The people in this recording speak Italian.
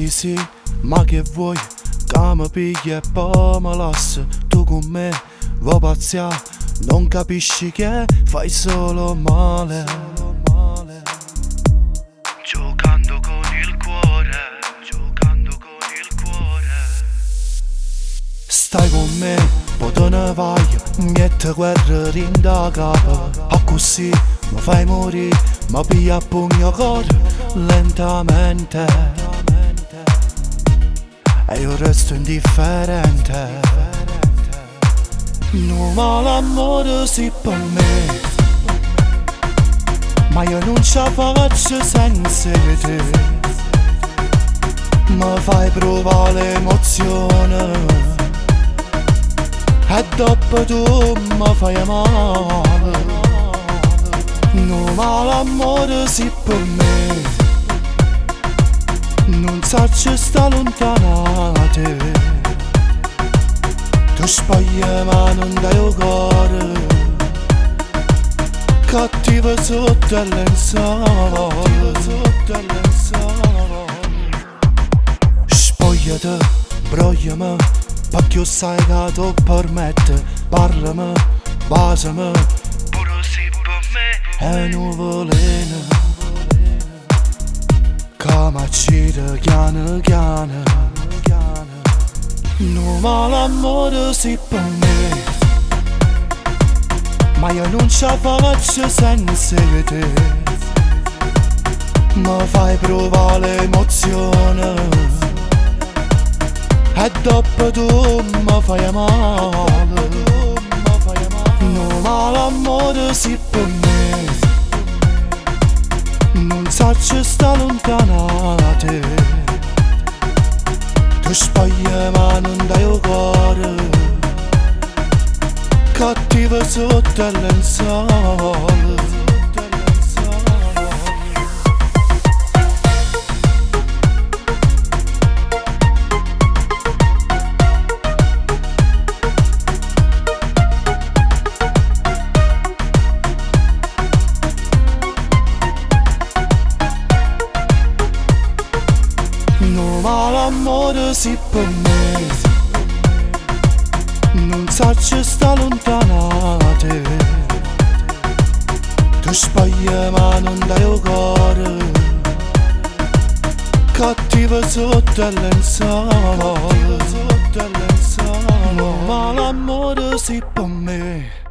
sì, ma che vuoi? Che mi piglia e poi mi lascia. Tu con me vuoi pazziare, non capisci che fai solo male. Giocando con il cuore, giocando con il cuore. Stai con me, poi te ne vai, niente guerra rinda capo. A così mi fai morire, ma piglia a pugno cuore lentamente. E io resto indifferente. Non ma l'amore sì per me, ma io non ce la faccio senza te. Mi fai provare l'emozione e dopo tu mi fai male. Non ma l'amore sì per me, non saccio sta lontanate. Tu spogli ma non dai il cuore, cattiva sotto il lenzuolo. Spogliati, brogliami, perché sai che tu permette. Parlami, basami, pure sì per me. E nuvolina che mi accide chiano chiano. No ma l'amore sì per me, ma io non ce la faccio senza te. Mi fai provare l'emozione e dopo tu mi fai male. No ma l'amore sì per me, non saccio sta lontanate. Tu spogli ma non dai il cuore, cattiva sotto il lenzuolo. No ma l'amore sì per me, non saccio sta lontanate. Tu spogli ma non dai il cuore, cattiva sotto il lenzuolo. No ma l'amore sì per me.